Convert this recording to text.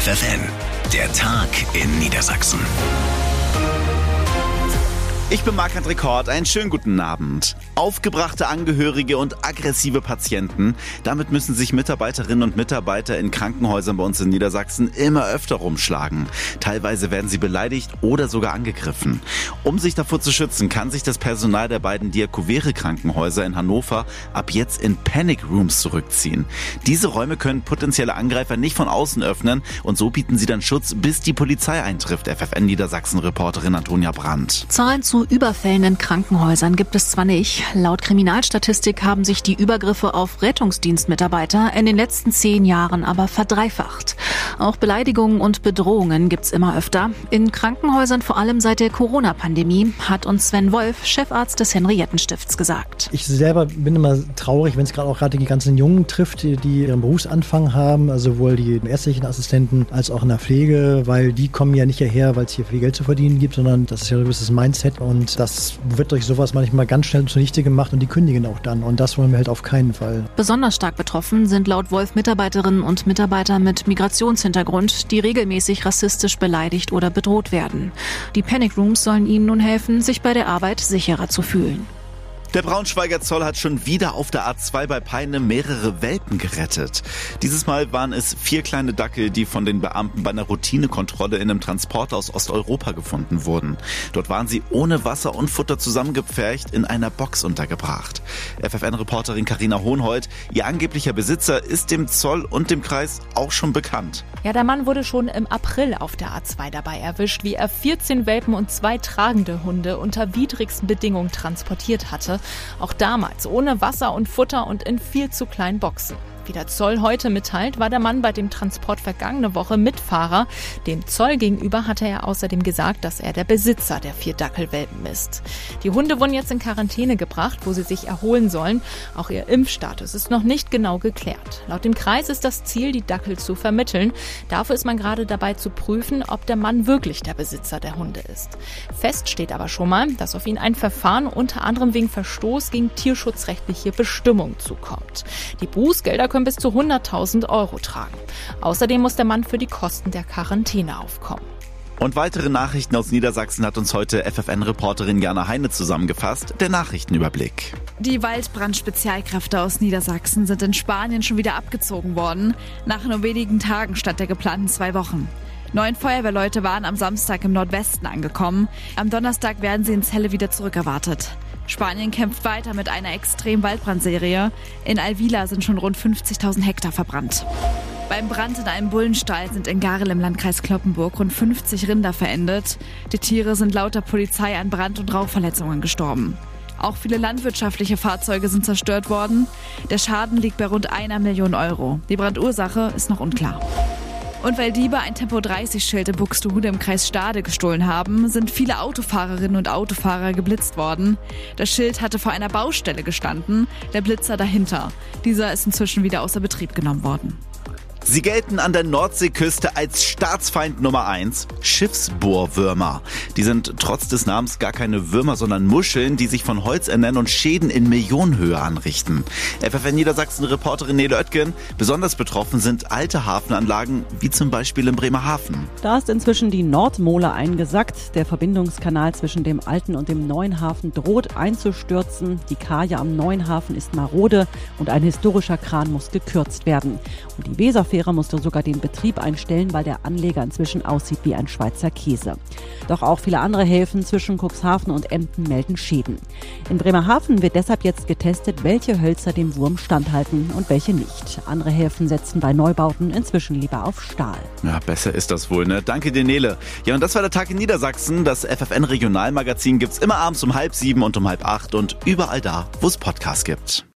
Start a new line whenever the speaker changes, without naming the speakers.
FFN, der Tag in Niedersachsen.
Ich bin Marc-André Kort, einen schönen guten Abend. Aufgebrachte Angehörige und aggressive Patienten, damit müssen sich Mitarbeiterinnen und Mitarbeiter in Krankenhäusern bei uns in Niedersachsen immer öfter rumschlagen. Teilweise werden sie beleidigt oder sogar angegriffen. Um sich davor zu schützen, kann sich das Personal der beiden Diakovere-Krankenhäuser in Hannover ab jetzt in Panic Rooms zurückziehen. Diese Räume können potenzielle Angreifer nicht von außen öffnen und so bieten sie dann Schutz, bis die Polizei eintrifft. FFN Niedersachsen-Reporterin Antonia Brandt.
Zahlen zu Überfällen in Krankenhäusern gibt es zwar nicht. Laut Kriminalstatistik haben sich die Übergriffe auf Rettungsdienstmitarbeiter in den letzten 10 Jahren aber verdreifacht. Auch Beleidigungen und Bedrohungen gibt's immer öfter. In Krankenhäusern vor allem seit der Corona-Pandemie, hat uns Sven Wolf, Chefarzt des Henriettenstifts, gesagt.
Ich selber bin immer traurig, wenn es gerade die ganzen Jungen trifft, die ihren Berufsanfang haben, also sowohl die ärztlichen Assistenten als auch in der Pflege, weil die kommen ja nicht hierher, weil es hier viel Geld zu verdienen gibt, sondern das ist ja ein gewisses Mindset und das wird durch sowas manchmal ganz schnell zunichte gemacht und die kündigen auch dann und das wollen wir halt auf keinen Fall.
Besonders stark betroffen sind laut Wolf Mitarbeiterinnen und Mitarbeiter mit Migrationshintergrund, die regelmäßig rassistisch beleidigt oder bedroht werden. Die Panic Rooms sollen ihnen nun helfen, sich bei der Arbeit sicherer zu fühlen.
Der Braunschweiger Zoll hat schon wieder auf der A2 bei Peine mehrere Welpen gerettet. Dieses Mal waren es 4 kleine Dackel, die von den Beamten bei einer Routinekontrolle in einem Transporter aus Osteuropa gefunden wurden. Dort waren sie ohne Wasser und Futter zusammengepfercht in einer Box untergebracht. FFN-Reporterin Carina Hohnhold, ihr angeblicher Besitzer ist dem Zoll und dem Kreis auch schon bekannt.
Ja, der Mann wurde schon im April auf der A2 dabei erwischt, wie er 14 Welpen und 2 tragende Hunde unter widrigsten Bedingungen transportiert hatte. Auch damals ohne Wasser und Futter und in viel zu kleinen Boxen. Wie der Zoll heute mitteilt, war der Mann bei dem Transport vergangene Woche Mitfahrer. Dem Zoll gegenüber hatte er außerdem gesagt, dass er der Besitzer der 4 Dackelwelpen ist. Die Hunde wurden jetzt in Quarantäne gebracht, wo sie sich erholen sollen. Auch ihr Impfstatus ist noch nicht genau geklärt. Laut dem Kreis ist das Ziel, die Dackel zu vermitteln. Dafür ist man gerade dabei zu prüfen, ob der Mann wirklich der Besitzer der Hunde ist. Fest steht aber schon mal, dass auf ihn ein Verfahren unter anderem wegen Verstoß gegen tierschutzrechtliche Bestimmungen zukommt. Die Bußgelder können bis zu 100.000 € tragen. Außerdem muss der Mann für die Kosten der Quarantäne aufkommen.
Und weitere Nachrichten aus Niedersachsen hat uns heute FFN-Reporterin Jana Heine zusammengefasst. Der Nachrichtenüberblick.
Die Waldbrand-Spezialkräfte aus Niedersachsen sind in Spanien schon wieder abgezogen worden. Nach nur wenigen Tagen statt der geplanten 2 Wochen. 9 Feuerwehrleute waren am Samstag im Nordwesten angekommen. Am Donnerstag werden sie in Celle wieder zurückerwartet. Spanien kämpft weiter mit einer extremen Waldbrandserie. In Alvila sind schon rund 50.000 Hektar verbrannt. Beim Brand in einem Bullenstall sind in Garel im Landkreis Cloppenburg rund 50 Rinder verendet. Die Tiere sind laut der Polizei an Brand- und Rauchverletzungen gestorben. Auch viele landwirtschaftliche Fahrzeuge sind zerstört worden. Der Schaden liegt bei rund 1 Million €. Die Brandursache ist noch unklar. Und weil Diebe ein Tempo-30-Schild in Buxtehude im Kreis Stade gestohlen haben, sind viele Autofahrerinnen und Autofahrer geblitzt worden. Das Schild hatte vor einer Baustelle gestanden, der Blitzer dahinter. Dieser ist inzwischen wieder außer Betrieb genommen worden.
Sie gelten an der Nordseeküste als Staatsfeind Nummer 1, Schiffsbohrwürmer. Die sind trotz des Namens gar keine Würmer, sondern Muscheln, die sich von Holz ernähren und Schäden in Millionenhöhe anrichten. FFN Niedersachsen-Reporterin Nele Oetgen, besonders betroffen sind alte Hafenanlagen, wie zum Beispiel in Bremerhaven.
Da ist inzwischen die Nordmole eingesackt. Der Verbindungskanal zwischen dem alten und dem neuen Hafen droht einzustürzen. Die Kaje am neuen Hafen ist marode und ein historischer Kran muss gekürzt werden. Und die Weserfähre musste sogar den Betrieb einstellen, weil der Anleger inzwischen aussieht wie ein Schweizer Käse. Doch auch viele andere Häfen zwischen Cuxhaven und Emden melden Schäden. In Bremerhaven wird deshalb jetzt getestet, welche Hölzer dem Wurm standhalten und welche nicht. Andere Häfen setzen bei Neubauten inzwischen lieber auf Stahl.
Ja, besser ist das wohl, ne? Danke dir, Nele. Ja, und das war der Tag in Niedersachsen. Das FFN-Regionalmagazin gibt's immer abends um 6:30 und um 7:30 und überall da, wo es Podcasts gibt.